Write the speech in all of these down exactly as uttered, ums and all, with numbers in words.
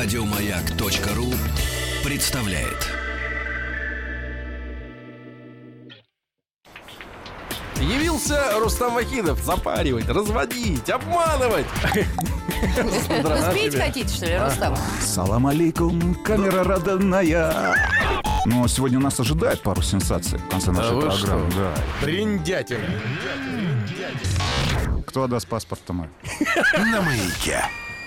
Радиомаяк.ру представляет. Явился Рустам Вахидов запаривать, разводить, обманывать. Вы спеть хотите, что ли, Рустам? Салам алейкум, камера родная. Но сегодня нас ожидает пару сенсаций в конце нашей вы программы. что? Да. Бриндятина. Кто отдаст паспорт-то мой? На Маяке.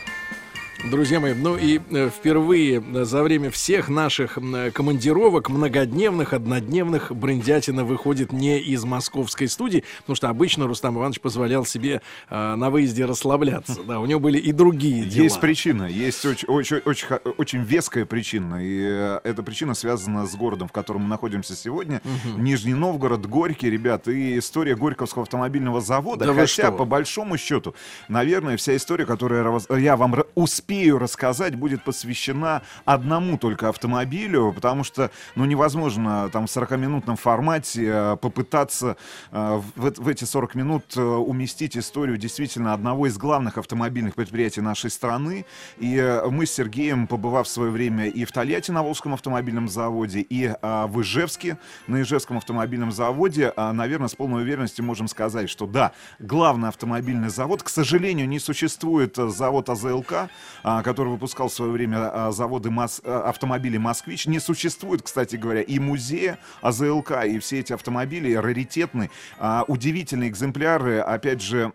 Друзья мои, ну и э, впервые за время всех наших э, командировок, многодневных, однодневных, Бриндятина выходит не из московской студии, потому что обычно Рустам Иванович позволял себе э, на выезде расслабляться. Да, у него были и другие дела. Есть причина, есть очень, очень, очень, очень веская причина. И э, эта причина связана с городом, в котором мы находимся сегодня. Угу. Нижний Новгород, Горький, ребят, и история Горьковского автомобильного завода. Да хотя, по большому счету, наверное, вся история, которую я вам успею рассказать, будет посвящена одному только автомобилю, потому что, ну, невозможно там в сорокаминутном формате попытаться э, в, в эти сорок минут э, уместить историю действительно одного из главных автомобильных предприятий нашей страны. И э, мы с Сергеем, побывав в свое время и в Тольятти на Волжском автомобильном заводе, и э, в Ижевске на Ижевском автомобильном заводе, э, наверное, с полной уверенностью можем сказать, что да, главный автомобильный завод, к сожалению, не существует завод АЗЛК, который выпускал в свое время заводы мос... автомобилей «Москвич». Не существует, кстати говоря, и музея АЗЛК, и все эти автомобили раритетные, удивительные экземпляры, опять же,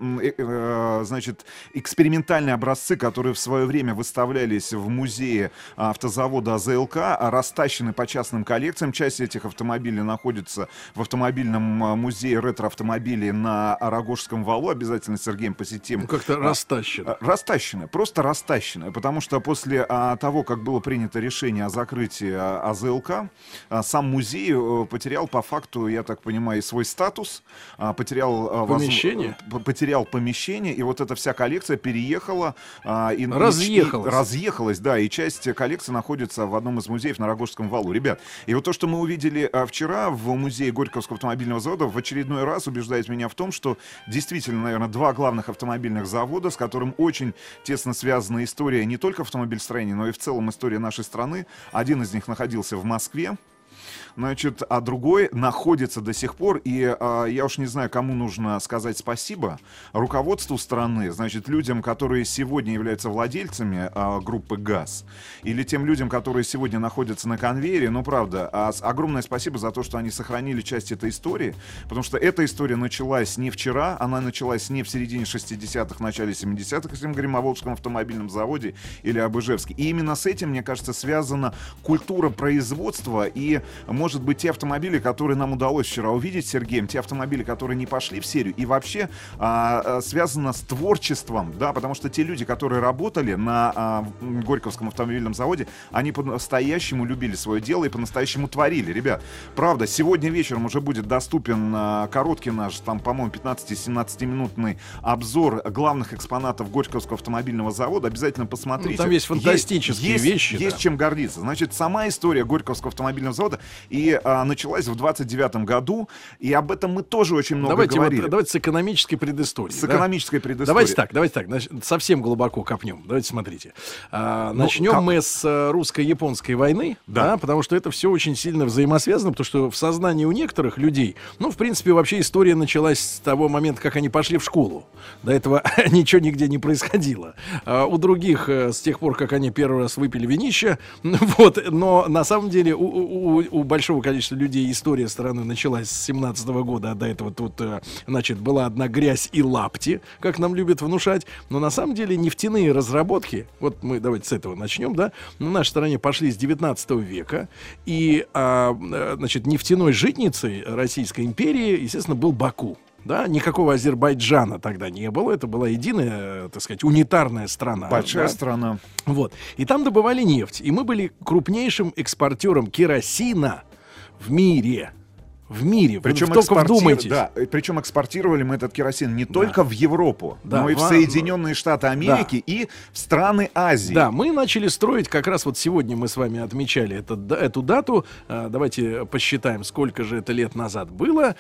значит, экспериментальные образцы, которые в свое время выставлялись в музее автозавода АЗЛК, растащены по частным коллекциям. Часть этих автомобилей находится в автомобильном музее ретро-автомобилей на Рогожском валу. Обязательно с Сергеем посетим. Ну, как-то растащено. Растащено, просто растащено. Потому что после а, того, как было принято решение о закрытии а, АЗЛК, а, сам музей а, потерял по факту, я так понимаю, и свой статус, а, потерял, а, помещение. Воз... потерял помещение, и вот эта вся коллекция переехала. А, и, разъехалась. И, разъехалась, да, и часть коллекции находится в одном из музеев на Рогожском валу. Ребят, и вот то, что мы увидели а, вчера в музее Горьковского автомобильного завода, в очередной раз убеждает меня в том, что действительно, наверное, два главных автомобильных завода, с которым очень тесно связана история не только автомобильстроения, но и в целом история нашей страны. Один из них находился в Москве, значит, а другой находится до сих пор. И а, я уж не знаю, кому нужно сказать спасибо. Руководству страны, значит, людям, которые сегодня являются владельцами а, группы ГАЗ, или тем людям, которые сегодня находятся на конвейере. Ну, правда, а, огромное спасибо за то, что они сохранили часть этой истории, потому что эта история началась не вчера, она началась не в середине шестидесятых, начале семидесятых, если мы говорим о Волжском автомобильном заводе или об Ижевске. И именно с этим, мне кажется, связана культура производства и, может быть, те автомобили, которые нам удалось вчера увидеть с Сергеем, те автомобили, которые не пошли в серию, и вообще а, а, связано с творчеством, да, потому что те люди, которые работали на а, Горьковском автомобильном заводе, они по-настоящему любили свое дело и по-настоящему творили. Ребят, правда, сегодня вечером уже будет доступен а, короткий наш, там, по-моему, пятнадцати-семнадцатиминутный обзор главных экспонатов Горьковского автомобильного завода. Обязательно посмотрите. Ну, там есть фантастические есть, вещи. Есть да. чем гордиться. Значит, сама история Горьковского автомобильного завода и а, началась в двадцать девятом году, и об этом мы тоже очень много давайте говорили. Вот, давайте с экономической предысторией. С да? экономической предысторией. Давайте так, давайте так, значит, совсем глубоко копнем. Давайте смотрите. А, ну, начнем кап... мы с а, русско-японской войны, да. Да, потому что это все очень сильно взаимосвязано, потому что в сознании у некоторых людей, ну, в принципе, вообще история началась с того момента, как они пошли в школу. До этого ничего нигде не происходило. А, у других а, с тех пор, как они первый раз выпили винище, вот, но на самом деле у, у, у большого количества людей история страны началась с семнадцатого года, а до этого тут, значит, была одна грязь и лапти, как нам любят внушать, но на самом деле нефтяные разработки, вот мы давайте с этого начнем, да, на нашей стране пошли с девятнадцатого века, и, а, значит, нефтяной житницей Российской империи, естественно, был Баку. Да, никакого Азербайджана тогда не было. Это была единая, так сказать, унитарная страна. Большая да? страна. Вот. И там добывали нефть. И мы были крупнейшим экспортером керосина в мире. в мире. Причем, Вы только вдумайтесь. Да, причем экспортировали мы этот керосин не да. только в Европу, да, но и в во... Соединенные Штаты Америки да. и в страны Азии. Да, мы начали строить, как раз вот сегодня мы с вами отмечали это, эту дату. Давайте посчитаем, сколько же это лет назад было.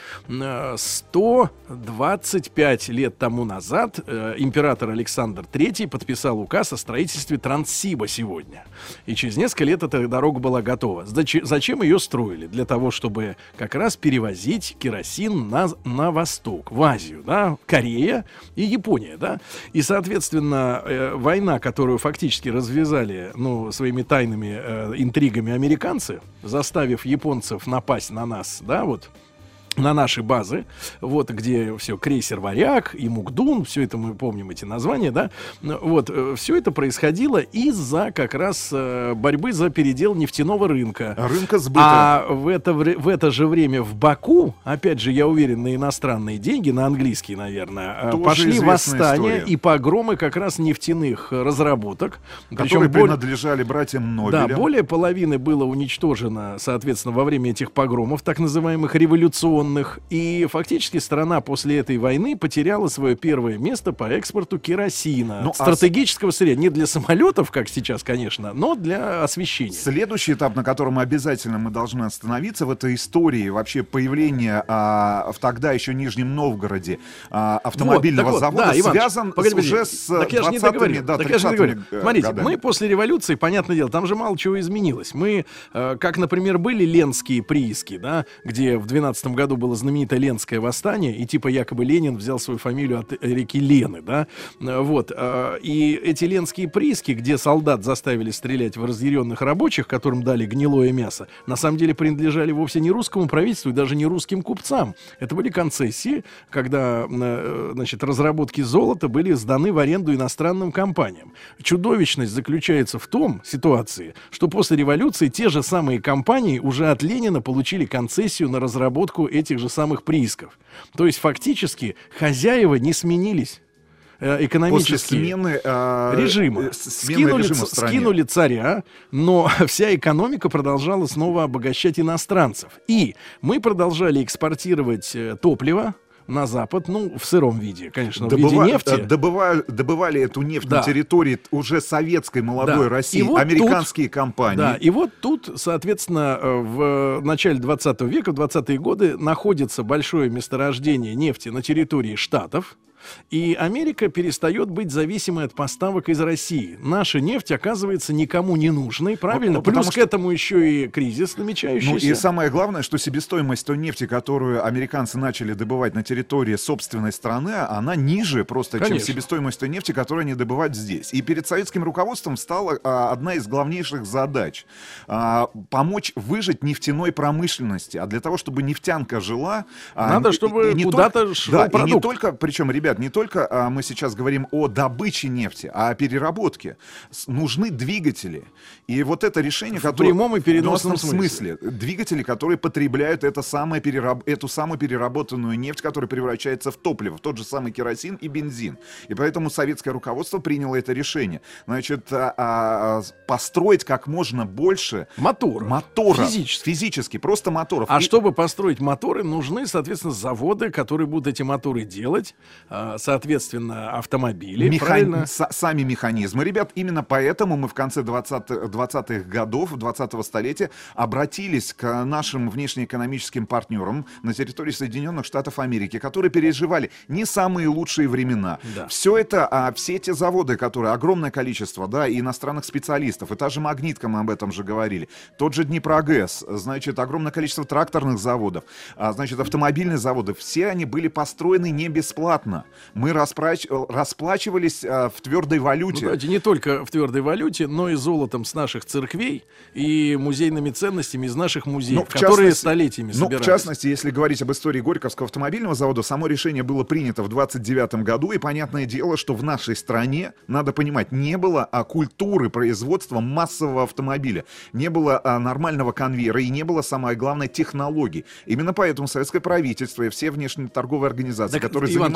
сто двадцать пять лет тому назад император Александр Третий подписал указ о строительстве Транссиба сегодня. И через несколько лет эта дорога была готова. Зачем ее строили? Для того, чтобы как раз перевозить керосин на, на восток, в Азию, да, Корея и Япония, да. И, соответственно, э, война, которую фактически развязали, ну, своими тайными э, интригами американцы, заставив японцев напасть на нас, да, вот, на наши базы, вот где все, крейсер «Варяг» и «Мукдун», все это мы помним, эти названия, да, вот, все это происходило из-за как раз э, борьбы за передел нефтяного рынка. Рынка сбыта. А в это, в это же время в Баку, опять же, я уверен, на иностранные деньги, на английские, наверное, тоже пошли восстания история. И погромы как раз нефтяных разработок. Которые причем принадлежали братьям Нобелям. Да, более половины было уничтожено, соответственно, во время этих погромов, так называемых революционных. И фактически страна после этой войны потеряла свое первое место по экспорту керосина. Ну, стратегического а... сырья. Не для самолетов, как сейчас, конечно, но для освещения. Следующий этап, на котором обязательно мы должны остановиться в этой истории вообще появления а, в тогда еще Нижнем Новгороде а, автомобильного вот, завода, вот, да, связан Иван, погоди, уже с двадцатыми, да, тридцатыми Смотрите, годами. Мы после революции, понятное дело, там же мало чего изменилось. Мы, э, как, например, были ленские прииски, да, где в двенадцатом году было знаменитое Ленское восстание, и типа якобы Ленин взял свою фамилию от реки Лены, да, вот, и эти ленские прииски, где солдат заставили стрелять в разъяренных рабочих, которым дали гнилое мясо, на самом деле принадлежали вовсе не русскому правительству и даже не русским купцам. Это были концессии, когда, значит, разработки золота были сданы в аренду иностранным компаниям. Чудовищность заключается в том, ситуации, что после революции те же самые компании уже от Ленина получили концессию на разработку этих же самых приисков. То есть фактически хозяева не сменились. Экономические смены, э, режима. Скинули, режима скинули царя, но вся экономика продолжала снова обогащать иностранцев. И мы продолжали экспортировать топливо на Запад, ну, в сыром виде, конечно, Добыва... в виде нефти. Добывали, добывали эту нефть да. на территории уже советской молодой да. России, вот американские тут, компании. Да, и вот тут, соответственно, в начале двадцатого века, в двадцатые годы, находится большое месторождение нефти на территории Штатов. И Америка перестает быть зависимой от поставок из России. Наша нефть оказывается никому не нужной, правильно? Ну, Плюс что... к этому еще и кризис намечающийся. Ну и самое главное, что себестоимость той нефти, которую американцы начали добывать на территории собственной страны, она ниже просто, Конечно. чем себестоимость той нефти, которую они добывают здесь. И перед советским руководством стала а, одна из главнейших задач а, помочь выжить нефтяной промышленности. А для того, чтобы нефтянка жила... Надо, а, чтобы куда-то только, шел да, продукт. И не только, причем, ребят, не только а, мы сейчас говорим о добыче нефти, а о переработке. С, нужны двигатели. И вот это решение, в которое... В прямом и переносном смысле. смысле. Двигатели, которые потребляют это самое перераб... эту самую переработанную нефть, которая превращается в топливо, в тот же самый керосин и бензин. И поэтому советское руководство приняло это решение. Значит, а, а, построить как можно больше... Мотор. Моторов. Физически. Физически. Просто моторов. А и... чтобы построить моторы, нужны, соответственно, заводы, которые будут эти моторы делать, соответственно, автомобили. Механ... Правильно? С- сами механизмы. Ребят, именно поэтому мы в конце двадцатых годов, двадцатого столетия обратились к нашим внешнеэкономическим партнерам на территории Соединенных Штатов Америки, которые переживали не самые лучшие времена. Да. Все это, а, все эти заводы, которые, огромное количество, да, и иностранных специалистов, и та же «Магнитка», мы об этом же говорили, тот же «Днепрогэс», значит, огромное количество тракторных заводов, а, значит, автомобильные заводы, все они были построены не бесплатно. Мы расплач... расплачивались а, в твердой валюте. Ну, давайте, не только в твердой валюте, но и золотом с наших церквей и музейными ценностями из наших музеев, ну, которые столетиями собирались. Ну, в частности, если говорить об истории Горьковского автомобильного завода, само решение было принято в двадцать девятом году, и понятное дело, что в нашей стране, надо понимать, не было а, культуры производства массового автомобиля, не было а, нормального конвейера и не было, самое главное, технологий. Именно поэтому советское правительство и все внешнеторговые организации, так, которые Иван, занимались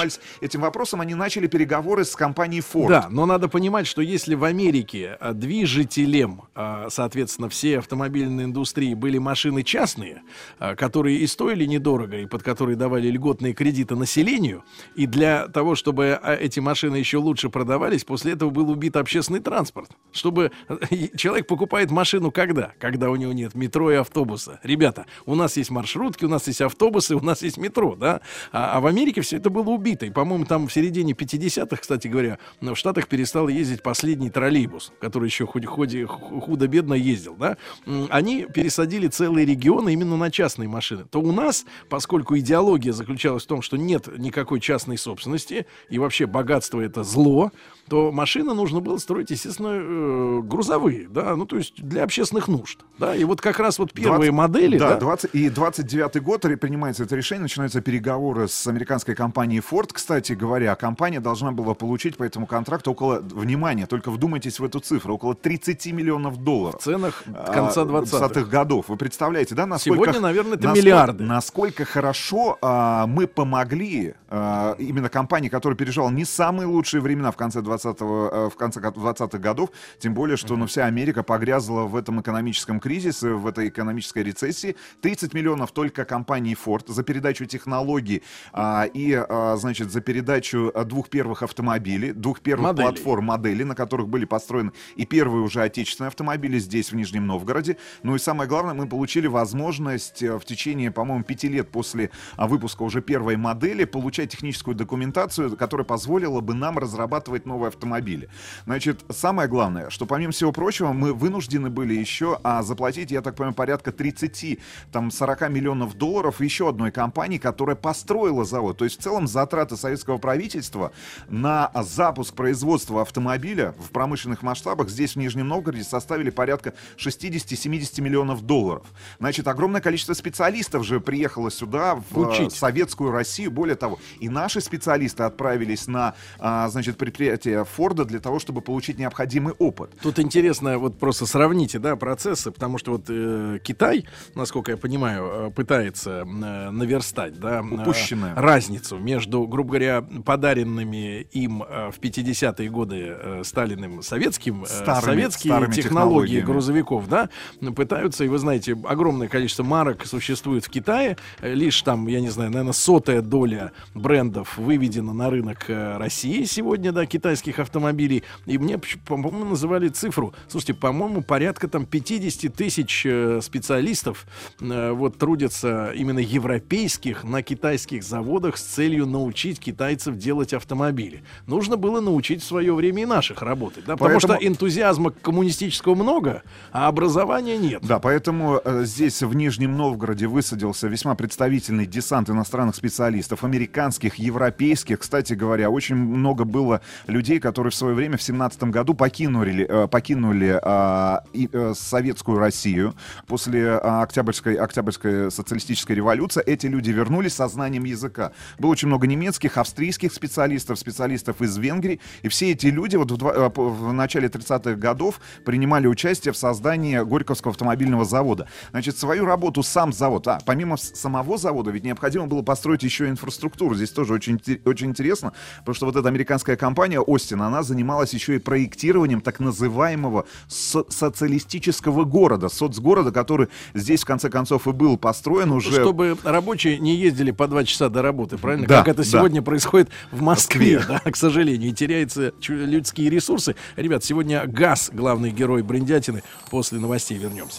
этим вопросом, они начали переговоры с компанией Ford. Да, но надо понимать, что если в Америке а, движителем, а, соответственно, всей автомобильной индустрии были машины частные, а, которые и стоили недорого, и под которые давали льготные кредиты населению, и для того, чтобы а, эти машины еще лучше продавались, после этого был убит общественный транспорт. Чтобы человек покупает машину когда? Когда у него нет метро и автобуса. Ребята, у нас есть маршрутки, у нас есть автобусы, у нас есть метро, да? А, а в Америке все это было убито. И, по-моему, там в середине пятидесятых, кстати говоря, в Штатах перестал ездить последний троллейбус, который еще хоть худо-бедно ездил, да? Они пересадили целые регионы именно на частные машины. То у нас, поскольку идеология заключалась в том, что нет никакой частной собственности, и вообще богатство — это зло, то машины нужно было строить, естественно, э, грузовые, да, ну, то есть для общественных нужд, да, и вот как раз вот первые двадцать модели, да, да. двадцать и двадцать девятый год принимается это решение, начинаются переговоры с американской компанией Ford, кстати говоря, компания должна была получить по этому контракту около, внимание, только вдумайтесь в эту цифру, около тридцать миллионов долларов. В ценах конца двадцатых годов, вы представляете, да, насколько... Сегодня, наверное, это насколько, миллиарды. Насколько хорошо а, мы помогли а, именно компании, которая переживала не самые лучшие времена в конце двадцатого в конце двадцатых годов, тем более, что ну, вся Америка погрязла в этом экономическом кризисе, в этой экономической рецессии. тридцать миллионов только компании Ford за передачу технологий а, и, а, значит, за передачу двух первых автомобилей, двух первых моделей. платформ, моделей, на которых были построены и первые уже отечественные автомобили здесь, в Нижнем Новгороде. Ну и самое главное, мы получили возможность в течение, по-моему, пяти лет после выпуска уже первой модели получать техническую документацию, которая позволила бы нам разрабатывать новые автомобили. Значит, самое главное, что помимо всего прочего, мы вынуждены были еще а, заплатить, я так понимаю, порядка тридцать, там, сорок миллионов долларов еще одной компании, которая построила завод. То есть в целом затраты советского правительства на запуск производства автомобиля в промышленных масштабах здесь, в Нижнем Новгороде, составили порядка шестьдесят-семьдесят миллионов долларов. Значит, огромное количество специалистов же приехало сюда, в Учить. советскую Россию. Более того, и наши специалисты отправились на, а, значит, предприятие Форда для того, чтобы получить необходимый опыт. Тут интересно, вот просто сравните, да, процессы, потому что вот э, Китай, насколько я понимаю, пытается э, наверстать, да, Упущенное. э, разницу между, грубо говоря, подаренными им э, в пятидесятые годы э, Сталиным советским, старыми, э, советские старыми технологии грузовиков, да, пытаются, и вы знаете, огромное количество марок существует в Китае, лишь там, я не знаю, наверное, сотая доля брендов выведена на рынок э, России сегодня, да, китайских автомобилей, и мне, по-моему, называли цифру, слушайте, по-моему, порядка там пятьдесят тысяч э, специалистов э, вот трудятся именно европейских на китайских заводах с целью научить китайцев делать автомобили. Нужно было научить в свое время и наших работать, да, потому поэтому... что энтузиазма коммунистического много, а образования нет. Да, поэтому э, здесь в Нижнем Новгороде высадился весьма представительный десант иностранных специалистов, американских, европейских. Кстати говоря, очень много было людей, которые в свое время в семнадцатом году покинули, э, покинули э, и, э, советскую Россию после э, Октябрьской, Октябрьской социалистической революции. Эти люди вернулись со знанием языка. Было очень много немецких, австрийских специалистов, специалистов из Венгрии. И все эти люди вот в, два, э, в начале тридцатых годов принимали участие в создании Горьковского автомобильного завода. Значит, свою работу сам завод, а помимо самого завода, ведь необходимо было построить еще инфраструктуру. Здесь тоже очень, очень интересно, потому что вот эта американская компания Остин, она занималась еще и проектированием так называемого со- социалистического города, соцгорода, который здесь в конце концов и был построен уже. Чтобы рабочие не ездили по два часа до работы, правильно? Да, как это да. сегодня происходит в Москве, Москве. да, к сожалению, и теряются чу- людские ресурсы. Ребят, сегодня газ, главный герой Брендятины. После новостей вернемся.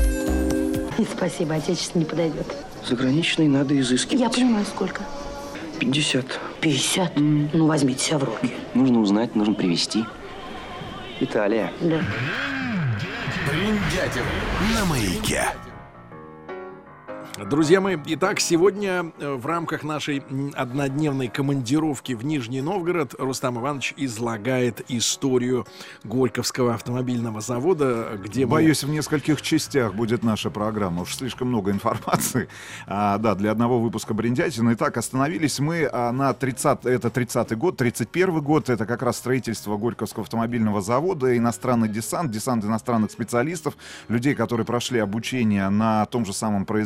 Спасибо, отечественный не подойдет. Заграничный надо изыскивать. Я понимаю, сколько? пятьдесят. пятьдесят? Mm. Ну, возьмите себя в руки. Нужно узнать, нужно привезти. Италия. Да. Бриндятин на маяке. Друзья мои, итак, сегодня в рамках нашей однодневной командировки в Нижний Новгород Рустам Иванович излагает историю Горьковского автомобильного завода, где мы... Боюсь, в нескольких частях будет наша программа. Уж слишком много информации. А, да, для одного выпуска Бриндятина. Итак, остановились мы а, на тридцатый, это тридцатый год, тридцать первый год. Это как раз строительство Горьковского автомобильного завода, иностранный десант, десант иностранных специалистов, людей, которые прошли обучение на том же самом производстве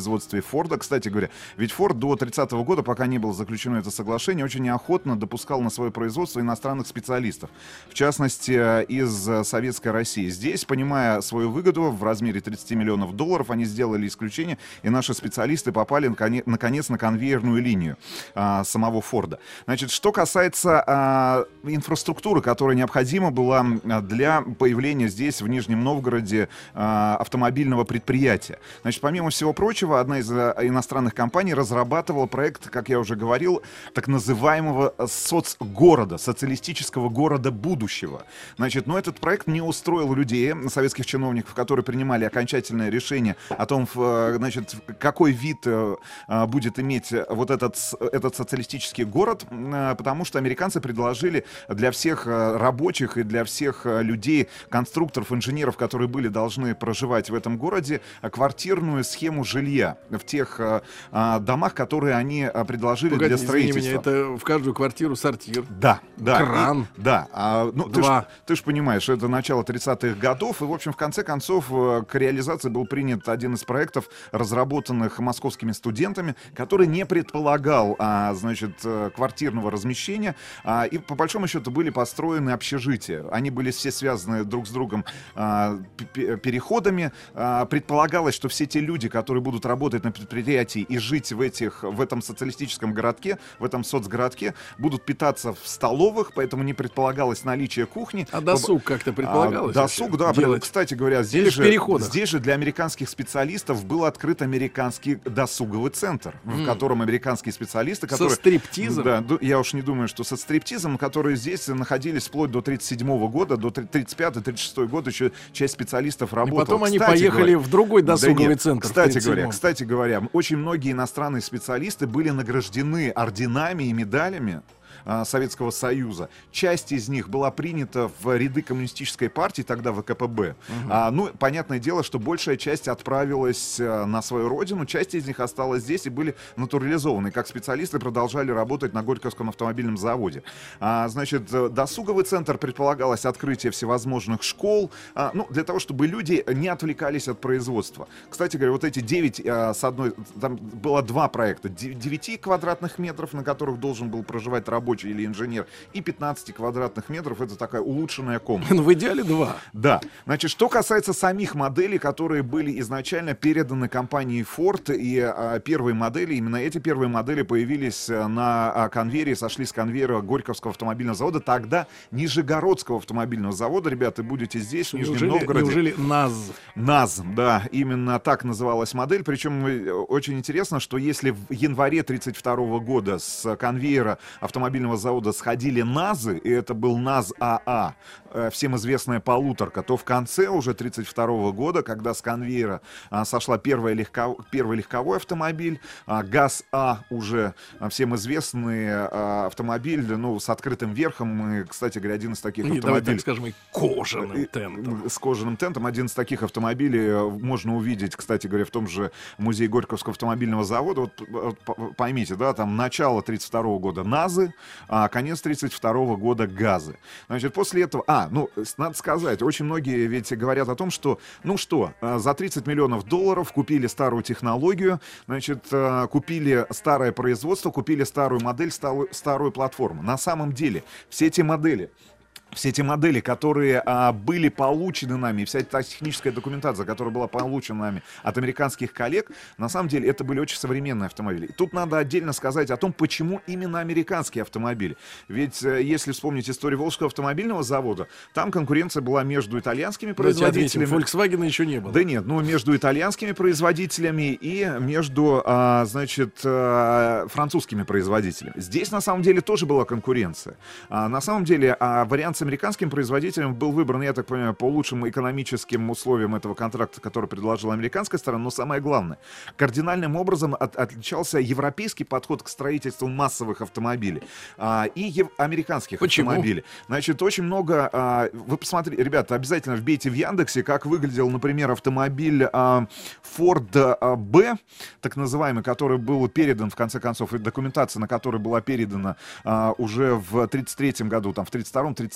Форда, кстати говоря. Ведь Форд до тридцатого года, пока не было заключено это соглашение, очень неохотно допускал на свое производство иностранных специалистов, в частности, из Советской России. Здесь, понимая свою выгоду в размере тридцать миллионов долларов, они сделали исключение, и наши специалисты попали, наконец, на конвейерную линию а, самого Форда. Значит, что касается а, инфраструктуры, которая необходима была для появления здесь, в Нижнем Новгороде, а, автомобильного предприятия. Значит, помимо всего прочего, одна из а, иностранных компаний разрабатывала проект, как я уже говорил, так называемого соцгорода, социалистического города будущего. Значит, но этот проект не устроил людей, советских чиновников, которые принимали окончательное решение о том, значит, какой вид а, будет иметь вот этот, этот социалистический город, а, потому что американцы предложили для всех рабочих и для всех людей, конструкторов, инженеров, которые были должны проживать в этом городе, квартирную схему жилья в тех а, домах, которые они предложили Погоди, для строительства. Меня, это в каждую квартиру сортир. Да, да. Кран. И, да. А, ну, Два. Ты же понимаешь, это начало тридцатых годов, и, в общем, в конце концов, к реализации был принят один из проектов, разработанных московскими студентами, который не предполагал, а, значит, квартирного размещения, а, и, по большому счету, были построены общежития. Они были все связаны друг с другом а, переходами. А, предполагалось, что все те люди, которые будут работать на предприятии и жить в, этих, в этом социалистическом городке, в этом соцгородке, будут питаться в столовых, поэтому не предполагалось наличие кухни. А досуг как-то предполагалось? А, досуг, да. Делать? Кстати говоря, здесь же, здесь же для американских специалистов был открыт американский досуговый центр, mm. в котором американские специалисты, которые... Со стриптизом? Да, я уж не думаю, что со стриптизом, которые здесь находились вплоть до тридцать седьмого года, до тридцать пятого тридцать шестого года еще часть специалистов работала. И потом кстати они поехали говоря, в другой досуговый да нет, центр. Кстати говоря, кстати говоря, очень многие иностранные специалисты были награждены орденами и медалями Советского Союза. Часть из них была принята в ряды коммунистической партии, тогда вэ ка пэ бэ. Угу. А, ну, понятное дело, что большая часть отправилась а, на свою родину, часть из них осталась здесь и были натурализованы. Как специалисты продолжали работать на Горьковском автомобильном заводе. А, значит, досуговый центр предполагалось открытие всевозможных школ, а, ну, для того, чтобы люди не отвлекались от производства. Кстати говоря, вот эти девять, а, с одной, там было два проекта, девять квадратных метров, на которых должен был проживать рабочий или инженер, и пятнадцать квадратных метров — это такая улучшенная комната. Ну, в идеале два. Да. Значит, что касается самих моделей, которые были изначально переданы компании Ford, и а, первые модели, именно эти первые модели появились на а, конвейере, сошли с конвейера Горьковского автомобильного завода, тогда Нижегородского автомобильного завода. Ребята, будете здесь, в Нижнем неужели, Новгороде. Неужели НАЗ? НАЗ, да, именно так называлась модель. Причем очень интересно, что если в январе тридцать второго года с конвейера автомобильного завода сходили НАЗы, и это был НАЗ АА, э, всем известная полуторка, то в конце уже тридцать второго года, когда с конвейера а, сошла первая легко, первый легковой автомобиль, а, ГАЗ-А, уже а, всем известный а, автомобиль, ну, с открытым верхом, и, кстати говоря, один из таких и, автомобилей... Давай так скажем, и кожаным тентом. С кожаным тентом. Один из таких автомобилей можно увидеть, кстати говоря, в том же музее Горьковского автомобильного завода. Вот, вот поймите, да, там начало тридцать второго года НАЗы, а конец тридцать второго года ГАЗы. Значит, после этого... А, ну, надо сказать, очень многие ведь говорят о том, что, ну что, за тридцать миллионов долларов купили старую технологию, значит, купили старое производство, купили старую модель, старую, старую платформу. На самом деле, все эти модели... Все эти модели, которые а, были получены нами, и вся эта техническая документация, которая была получена нами от американских коллег, на самом деле это были очень современные автомобили. И тут надо отдельно сказать о том, почему именно американские автомобили. Ведь э, если вспомнить историю Волжского автомобильного завода, там конкуренция была между итальянскими производителями. Volkswagen еще не было. Да нет, ну между итальянскими производителями и между, а, значит, а, французскими производителями. Здесь на самом деле тоже была конкуренция. А, на самом деле а, вариант с американским производителем был выбран, я так понимаю, по лучшим экономическим условиям этого контракта, который предложила американская сторона, но самое главное, кардинальным образом от, отличался европейский подход к строительству массовых автомобилей а, и ев- американских Почему? автомобилей. Значит, очень много... А, вы посмотрите, ребята, обязательно вбейте в Яндексе, как выглядел, например, автомобиль а, Ford а, B, так называемый, который был передан, в конце концов, и документация на который была передана а, уже в тридцать третьем году, там, в тридцать втором тридцать третьем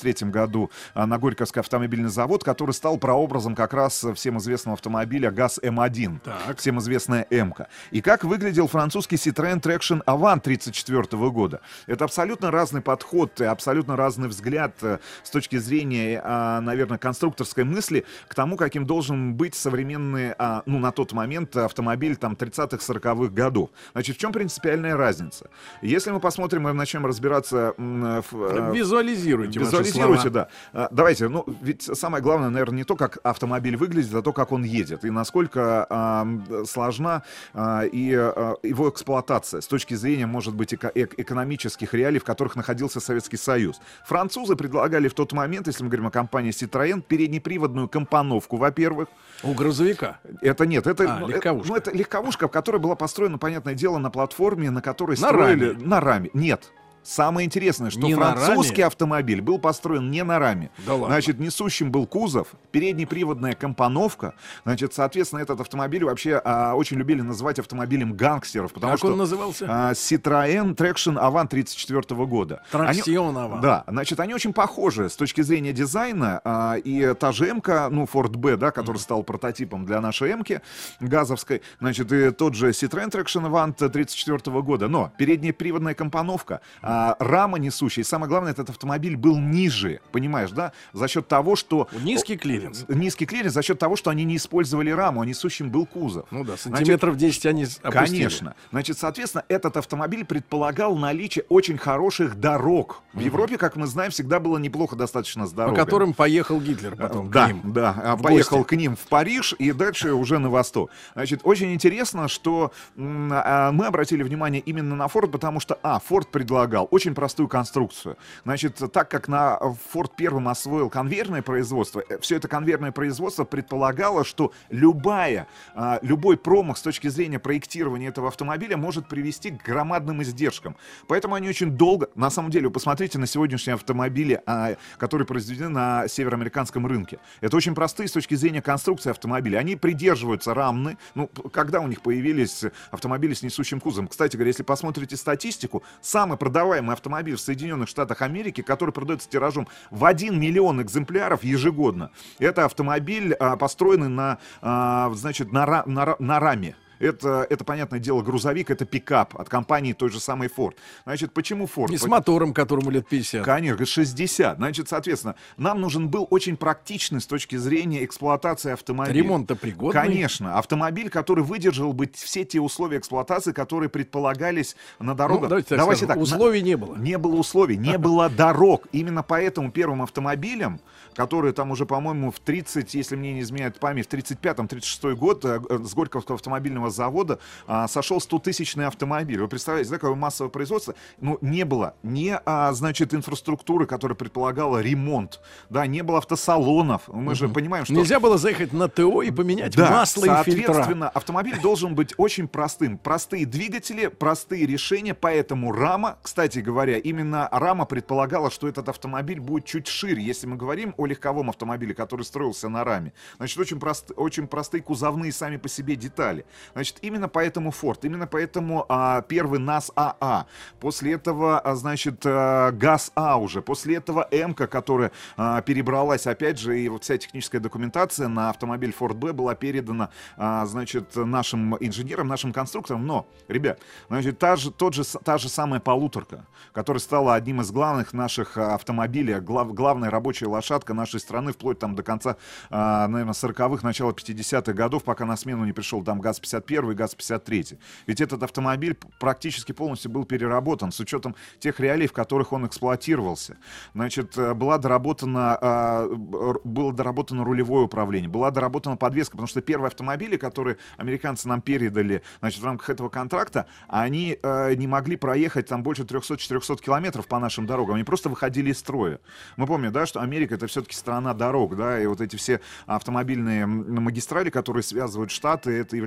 третьем году на Горьковский автомобильный завод, который стал прообразом как раз всем известного автомобиля ГАЗ эм один, Так. всем известная М-ка. И как выглядел французский Citroën Traction Avant тридцать четвёртого года. Это абсолютно разный подход, абсолютно разный взгляд с точки зрения, наверное, конструкторской мысли к тому, каким должен быть современный, ну, на тот момент автомобиль там тридцатых-сороковых годов. Значит, в чем принципиальная разница? Если мы посмотрим и начнем разбираться в... Визуализируйте ваши Визуализируйте, слова. да. Давайте, ну, ведь самое главное, наверное, не то, как автомобиль выглядит, а то, как он едет, и насколько э, сложна э, и э, его эксплуатация с точки зрения, может быть, эко- эк- экономических реалий, в которых находился Советский Союз. Французы предлагали в тот момент, если мы говорим о компании Citroën, переднеприводную компоновку, во-первых. У грузовика. Это нет, это, А, ну, легковушка. это, ну, это легковушка, которая была построена, понятное дело, на платформе, на которой На строили... раме. На раме. Нет. Самое интересное, что Не на французский раме? автомобиль был построен не на раме. Да ладно. Значит, несущим был кузов, переднеприводная компоновка. Значит, соответственно, этот автомобиль вообще а, очень любили называть автомобилем гангстеров. Потому Как что, он назывался? а, Citroën Traction Avant тридцать четвёртого года. Они- Traction Avant. Да, значит, они очень похожи с точки зрения дизайна. а, И та же М-ка, ну, Ford B, да, который стал прототипом для нашей М-ки газовской. Значит, и тот же Citroën Traction Avant тридцать четвёртого года. Но передняя приводная компоновка, а, рама несущая. И самое главное, этот автомобиль был ниже, понимаешь, да? За счет того, что... Низкий клиренс. Низкий клиренс за счет того, что они не использовали раму, а несущим был кузов. Ну да, Значит, сантиметров десять они с- опустили. Конечно. Значит, соответственно, этот автомобиль предполагал наличие очень хороших дорог. В Европе, как мы знаем, всегда было неплохо достаточно с По дорогами. которым поехал Гитлер потом Да, к ним. да, а, в поехал гости. к ним в Париж и дальше уже на восток. Значит, очень интересно, что м, а, мы обратили внимание именно на Ford, потому что, а, Ford предлагал очень простую конструкцию. Значит, так как на Ford первым освоил конвейерное производство, э, все это конвейерное производство предполагало, что любая, а, любой промах с точки зрения проектирования этого автомобиля может привести к громадным издержкам. Поэтому они очень долго, на самом деле, вы посмотрите на сегодняшние автомобили, а, которые произведены на североамериканском рынке. Это очень простые с точки зрения конструкции автомобиля. Они придерживаются рамны. Ну, п- когда у них появились автомобили с несущим кузовом? Кстати говоря, если посмотрите статистику, самый продаваемый автомобиль в Соединенных Штатах Америки, который продается тиражом в один миллион экземпляров ежегодно, это автомобиль, а, построенный на, а, значит, на, ра- на ра- на раме. Это, это, понятное дело, грузовик, это пикап от компании той же самой Ford. Значит, почему Ford? И с По- мотором, которому лет пятьдесят. Конечно, шестьдесят. Значит, соответственно, нам нужен был очень практичный с точки зрения эксплуатации автомобиля. Ремонта пригодный. Конечно. Автомобиль, который выдержал бы все те условия эксплуатации, которые предполагались на дорогах. Ну, давайте так Давайте скажем, так, на- условий не было. Не было условий, не было дорог. Именно поэтому первым автомобилем, который там уже, по-моему, в тридцать, если мне не изменяет память, в тридцать пятом — тридцать шестом год э, э, с Горьковского автомобильного завода а, сошел стотысячный автомобиль. Вы представляете, да, какое массовое производство? Ну, не было ни, а, значит, инфраструктуры, которая предполагала ремонт, да, не было автосалонов. Мы же понимаем, что... Нельзя было заехать на ТО и поменять Да, масло и фильтра. соответственно, автомобиль должен быть очень простым. Простые двигатели, простые решения, поэтому рама, кстати говоря, именно рама предполагала, что этот автомобиль будет чуть шире, если мы говорим о легковом автомобиле, который строился на раме. Значит, очень, прост, очень простые кузовные сами по себе детали. Значит, именно поэтому Ford, именно поэтому а, первый НАЗ АА, после этого, а, значит, а, ГАЗ-А уже, после этого М-ка, которая а, перебралась, опять же, и вот вся техническая документация на автомобиль Ford B была передана, а, значит, нашим инженерам, нашим конструкторам. Но, ребят, значит, та же, тот же, та же самая полуторка, которая стала одним из главных наших автомобилей, глав, главная рабочая лошадка нашей страны, вплоть там до конца, а, наверное, сороковых, начала пятидесятых годов, пока на смену не пришел там ГАЗ пятьдесят один и ГАЗ пятьдесят три. Ведь этот автомобиль практически полностью был переработан с учетом тех реалий, в которых он эксплуатировался. Значит, была доработана, а, было доработано рулевое управление, была доработана подвеска, потому что первые автомобили, которые американцы нам передали, значит, в рамках этого контракта, они а, не могли проехать там больше триста-четыреста километров по нашим дорогам, они просто выходили из строя. Мы помним, да, что Америка — это все-таки страна дорог, да, и вот эти все автомобильные магистрали, которые связывают штаты, это является, они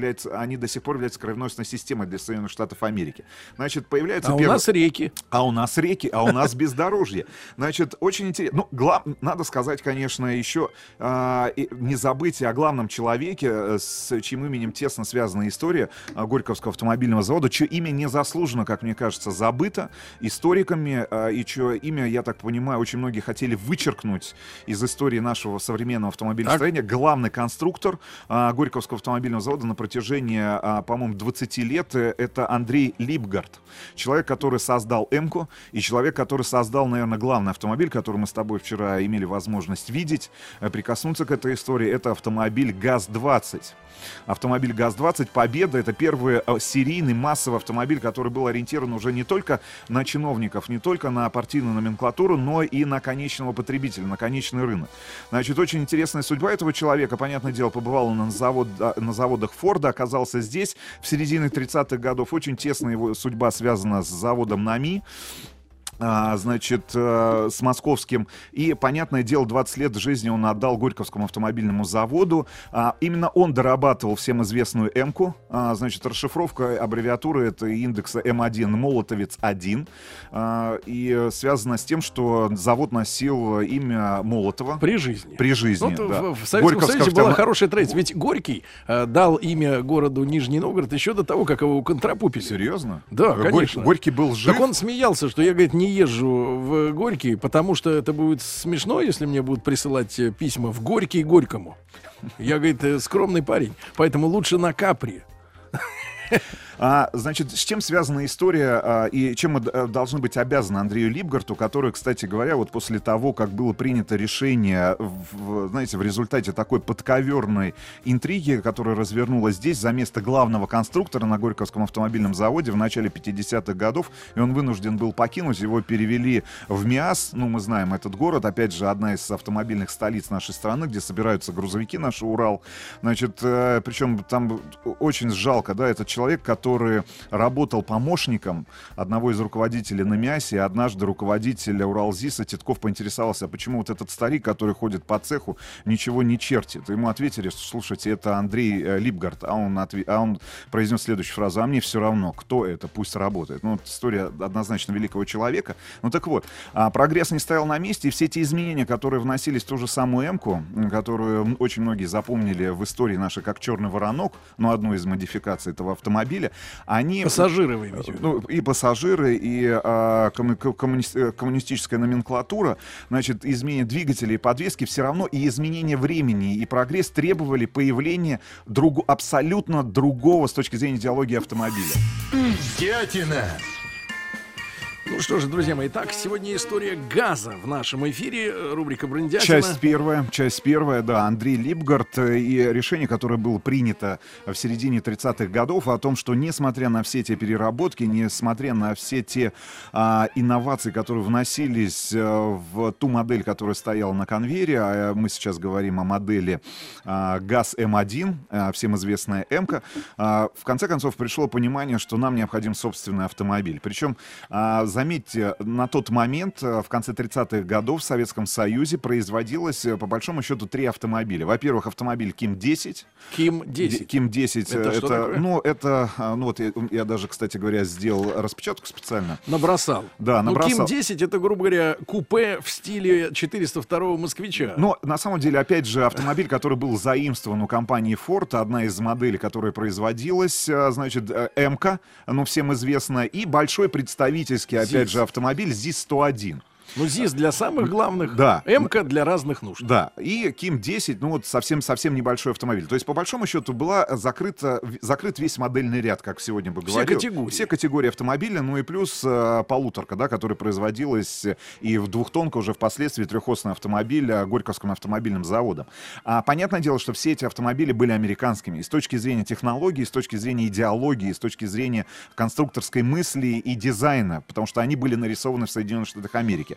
они до сих пор являются кровеносной системой для Соединенных Штатов Америки. Значит, появляются А первые... у нас реки. А у нас реки, а у нас бездорожье. Значит, очень интересно. Ну, глав... надо сказать, конечно, еще э, не забыть о главном человеке, с чьим именем тесно связана история Горьковского автомобильного завода, чье имя незаслуженно, как мне кажется, забыто историками, э, и чье имя, я так понимаю, очень многие хотели вычеркнуть из истории нашего современного автомобилестроения. Главный конструктор э, Горьковского автомобильного завода на протяжении, э, по-моему, двадцати лет, э, это Андрей Липгард. Человек, который создал М-ку, и человек, который создал, наверное, главный автомобиль, который мы с тобой вчера имели возможность видеть, э, прикоснуться к этой истории, это автомобиль ГАЗ двадцать. Автомобиль ГАЗ двадцать «Победа» — это первый э, серийный массовый автомобиль, который был ориентирован уже не только на чиновников, не только на партийную номенклатуру, но и на конечного потребителя, на конечный рынок. Значит, очень интересная судьба этого человека. Понятное дело, побывал он на, завод, на заводах Форда, оказался здесь в середине тридцатых годов. Очень тесно его судьба связана с заводом НАМИ. А, значит, э, с московским. И, понятное дело, двадцать лет жизни он отдал Горьковскому автомобильному заводу. А, именно он дорабатывал всем известную М-ку. А, значит, расшифровка аббревиатуры — это индекса М один «Молотовец один». А, и связано с тем, что завод носил имя Молотова. При жизни. При жизни, Вот да. в, в Советском Горьковского Союзе была автом- хорошая традиция. Ведь Горький э, дал имя городу Нижний Новгород еще до того, как его контрапупили. Серьезно? Да, Горь- конечно. Горький был жив? Так он смеялся, что я, говорит, не езжу в Горький, потому что это будет смешно, если мне будут присылать э, письма в Горький Горькому. Я, говорит, э, скромный парень, поэтому лучше на Капри. А, значит, с чем связана история а, и чем мы д- должны быть обязаны Андрею Липгарту, который, кстати говоря, вот после того, как было принято решение, в, знаете, в результате такой подковерной интриги, которая развернулась здесь за место главного конструктора на Горьковском автомобильном заводе в начале пятидесятых годов, и он вынужден был покинуть, его перевели в МИАС, ну, мы знаем этот город, опять же, одна из автомобильных столиц нашей страны, где собираются грузовики наши Урал, значит, э, причем там очень жалко, да, этот человек, который который работал помощником одного из руководителей на МИАСе, и однажды руководитель Уралзиса Титков поинтересовался, а почему вот этот старик, который ходит по цеху, ничего не чертит. Ему ответили, что, слушайте, это Андрей э, Липгард, а он, отве- а он произнес следующую фразу: а мне все равно, кто это, пусть работает. Ну, вот история однозначно великого человека. Ну так вот, а прогресс не стоял на месте, и все эти изменения, которые вносились в ту же самую М-ку, которую очень многие запомнили в истории нашей как черный воронок, ну, одну из модификаций этого автомобиля, они... Пассажиры вы имеете в виду? Ну, и пассажиры, и а, комму- коммуни- коммунистическая номенклатура, значит, изменение двигателей и подвески все равно, и изменение времени, и прогресс требовали появления друг- абсолютно другого с точки зрения идеологии автомобиля. Дятина. Ну что же, друзья мои, так, сегодня история газа в нашем эфире, рубрика «Брендятина». Часть первая, часть первая, да, Андрей Липгард, и решение, которое было принято в середине тридцатых годов о том, что несмотря на все те переработки, несмотря на все те а, инновации, которые вносились а, в ту модель, которая стояла на конвейере, а мы сейчас говорим о модели а, ГАЗ М один, а, всем известная М-ка, а, в конце концов пришло понимание, что нам необходим собственный автомобиль. Причем, а, заметьте, на тот момент, в конце тридцатых годов в Советском Союзе производилось, по большому счету, три автомобиля. Во-первых, автомобиль Ким десять. Ким десять. Ким десять. Это это, что такое? ну, это, ну вот я, я даже, кстати говоря, сделал распечатку специально. Набросал. Да, Ну, набросал. Ким десять это, грубо говоря, купе в стиле четыреста второго москвича. Но на самом деле, опять же, автомобиль, который был заимствован у компании Ford, одна из моделей, которая производилась, а, значит, э, М-ка, ну, всем известно, и большой представительский, опять ЗИС. же, автомобиль ЗИС сто один. Ну, ЗИС для самых главных, Да. М-ка для разных нужд. Да, и Ким десять, ну вот совсем-совсем небольшой автомобиль. То есть, по большому счету, была закрыта, в- закрыт весь модельный ряд, как сегодня бы Все говорил. категории. Все категории автомобиля, ну и плюс э, полуторка, да, которая производилась э, и в двухтонка уже впоследствии трехосный автомобиль э, Горьковским автомобильным заводом. А понятное дело, что все эти автомобили были американскими. И с точки зрения технологий, и с точки зрения идеологии, и с точки зрения конструкторской мысли и дизайна, потому что они были нарисованы в Соединенных Штатах Америки.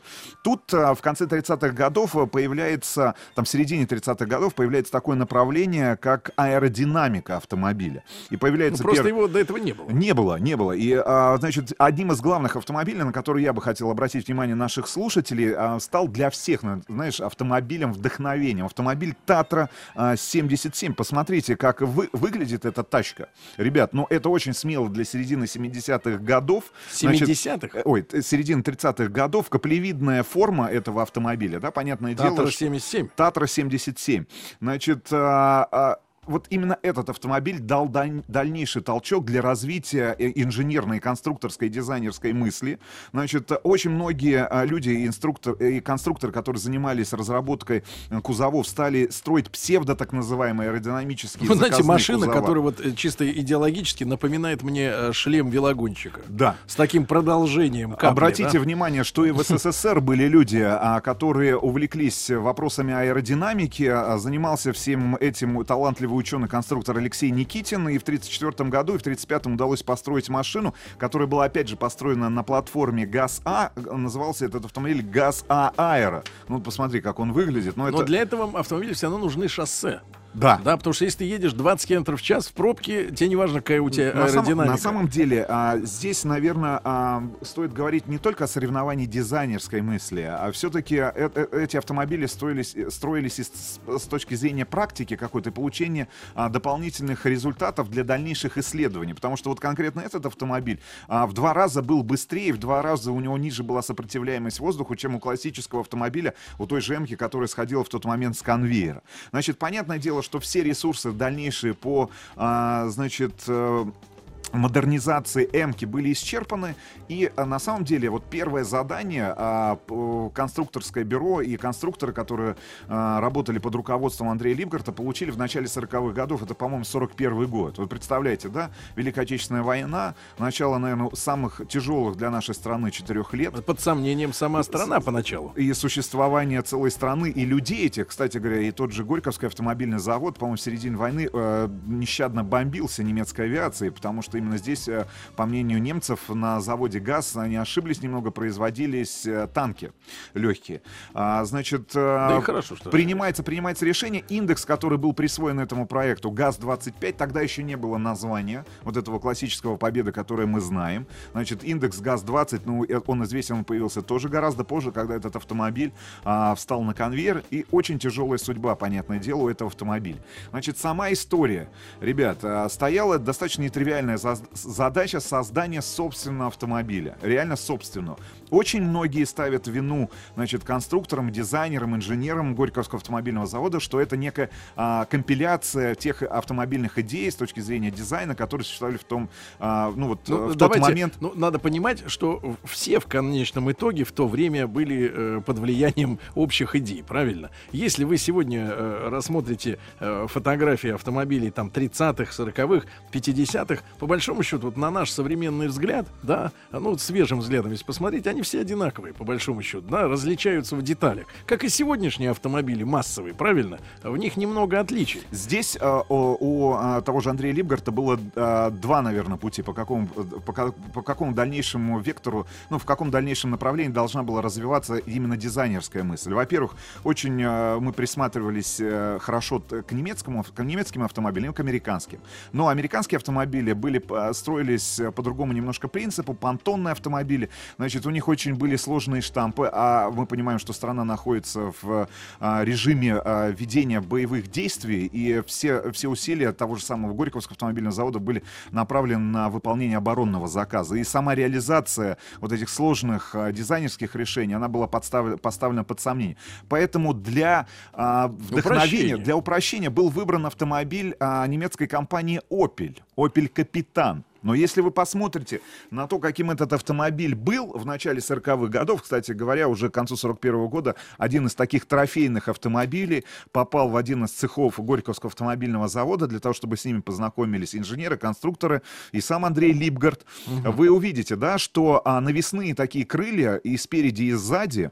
Тут в конце тридцатых годов появляется, там в середине тридцатых годов появляется такое направление, как аэродинамика автомобиля. И появляется ну, просто пер... его до этого не было. Не было, не было. И, а, значит, одним из главных автомобилей, на который я бы хотел обратить внимание наших слушателей, а, стал для всех, знаешь, автомобилем вдохновением. Автомобиль Татра семьдесят семь. Посмотрите, как вы, выглядит эта тачка. Ребят, ну это очень смело для середины семидесятых годов. семидесятых? Ой, середины тридцатых годов. Каплевидная форма этого автомобиля, да, понятное дело. Татра семьдесят семь. Татра семьдесят семь. Значит, а, а, вот именно этот автомобиль дал дальнейший толчок для развития инженерной, конструкторской, дизайнерской мысли. Значит, очень многие люди и, инструктор, и конструкторы, которые занимались разработкой кузовов, стали строить псевдо, так называемые, аэродинамические Вы знаете, машина, кузова. которая вот чисто идеологически напоминает мне шлем велогонщика. Да. С таким продолжением капли. Обратите да? внимание, что и в СССР были люди, которые увлеклись вопросами аэродинамики. Занимался всем этим талантливый ученый-конструктор Алексей Никитин, и в тридцать четвёртом году и в тридцать пятом удалось построить машину, которая была, опять же, построена на платформе ГАЗ-А. Назывался этот автомобиль ГАЗ-А Аэро. Ну, посмотри, как он выглядит. Но, Но это... для этого автомобиля все равно нужны шоссе. Да. Да, потому что если ты едешь двадцать километров в час в пробке, тебе не важно, какая у тебя на аэродинамика. Самом, на самом деле, а, здесь, наверное, а, стоит говорить не только о соревновании дизайнерской мысли, а все-таки э, э, эти автомобили строились, строились из, с точки зрения практики какой-то, получения а, дополнительных результатов для дальнейших исследований. Потому что вот конкретно этот автомобиль а, в два раза был быстрее, в два раза у него ниже была сопротивляемость воздуху, чем у классического автомобиля, у той же Эмки, которая сходила в тот момент с конвейера. Значит, понятное дело, что все ресурсы дальнейшие по, а, значит, э, модернизации Эмки были исчерпаны, и а, на самом деле вот первое задание а, конструкторское бюро и конструкторы, которые а, работали под руководством Андрея Либгарта, получили в начале сороковых годов, это, по-моему, сорок первый год. Вы представляете, да? Великая Отечественная война, начало, наверное, самых тяжелых для нашей страны четырех лет. Под сомнением сама страна поначалу. И существование целой страны, и людей этих, кстати говоря, и тот же Горьковский автомобильный завод, по-моему, в середине войны э, нещадно бомбился немецкой авиацией, потому что именно здесь, по мнению немцев, на заводе ГАЗ, они ошиблись немного, производились танки легкие. А, значит, да и хорошо, что принимается, принимается решение. Индекс, который был присвоен этому проекту, ГАЗ двадцать пять, тогда еще не было названия вот этого классического Победы, которое мы знаем. Значит, индекс ГАЗ двадцать, ну, он известен, он появился тоже гораздо позже, когда этот автомобиль а, встал на конвейер, и очень тяжелая судьба, понятное дело, у этого автомобиля. Значит, сама история, ребят, а, стояла достаточно нетривиальная задача создания собственного автомобиля. Реально собственного. Очень многие ставят вину, значит, конструкторам, дизайнерам, инженерам Горьковского автомобильного завода, что это некая а, компиляция тех автомобильных идей с точки зрения дизайна, которые существовали в том, а, ну вот, ну, в давайте, тот момент. Ну, надо понимать, что все в конечном итоге в то время были э, под влиянием общих идей, правильно? Если вы сегодня э, рассмотрите э, фотографии автомобилей там тридцатых, сороковых, пятидесятых, по большому счету, вот на наш современный взгляд, да, ну вот свежим взглядом, если посмотреть, они все одинаковые, по большому счету, да, различаются в деталях. Как и сегодняшние автомобили массовые, правильно? В них немного отличий. Здесь э, у, у э, того же Андрея Либгарта было э, два, наверное, пути, по какому, по, по какому дальнейшему вектору, ну, в каком дальнейшем направлении должна была развиваться именно дизайнерская мысль. Во-первых, очень э, мы присматривались э, хорошо к немецкому, к немецким автомобилям, к американским. Но американские автомобили были, строились по другому немножко принципу, понтонные автомобили, значит, у них очень были сложные штампы, а мы понимаем, что страна находится в а, режиме а, ведения боевых действий, и все, все усилия того же самого Горьковского автомобильного завода были направлены на выполнение оборонного заказа. И сама реализация вот этих сложных а, дизайнерских решений, она была подстав... поставлена под сомнение. Поэтому для а, вдохновения, упрощение. для упрощения был выбран автомобиль а, немецкой компании Opel, Opel Капитан. Но если вы посмотрите на то, каким этот автомобиль был в начале сороковых годов, кстати говоря, уже к концу сорок первого года один из таких трофейных автомобилей попал в один из цехов Горьковского автомобильного завода для того, чтобы с ними познакомились инженеры, конструкторы и сам Андрей Либгарт. Угу. Вы увидите, да, что а, навесные такие крылья и спереди, и сзади.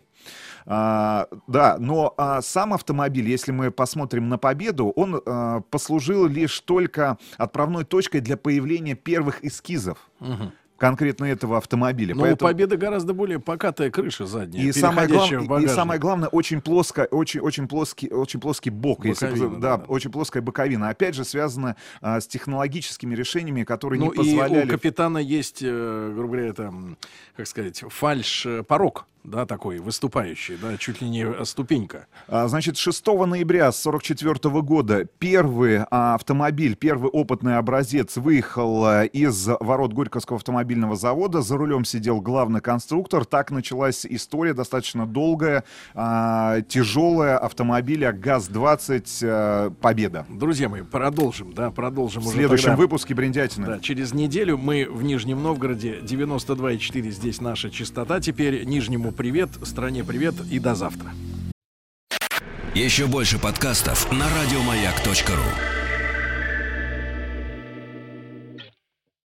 А, да, но а, сам автомобиль, если мы посмотрим на Победу, он а, послужил лишь только отправной точкой для появления первых эскизов. Угу. конкретно этого автомобиля. Но Поэтому... у Победы гораздо более покатая крыша задняя, и самое, переходящая в глав... и багажник. самое главное, очень плоско, очень, очень плоский, очень плоский бок, если Боковина, бы- да, да, да. очень плоская боковина. Опять же, связано а, с технологическими решениями, которые Ну не позволяли. и у капитана есть, э, грубо говоря, это, м, как сказать, фальш-порог, да, такой выступающий, да, чуть ли не ступенька. А, Значит, шестого ноября сорок четвёртого года первый а, автомобиль, первый опытный образец выехал а, из ворот Горьковского автомобильного завода. За рулем сидел главный конструктор. Так началась история достаточно долгая, а, тяжелая автомобиля ГАЗ-двадцать а, «Победа». Друзья мои, продолжим, да, продолжим В уже следующем тогда. выпуске «Бриндятины». Да, через неделю мы в Нижнем Новгороде, девяносто два и четыре, здесь наша частота. Теперь Нижнему привет, стране привет и до завтра. Еще больше подкастов на радиомаяк точка ру.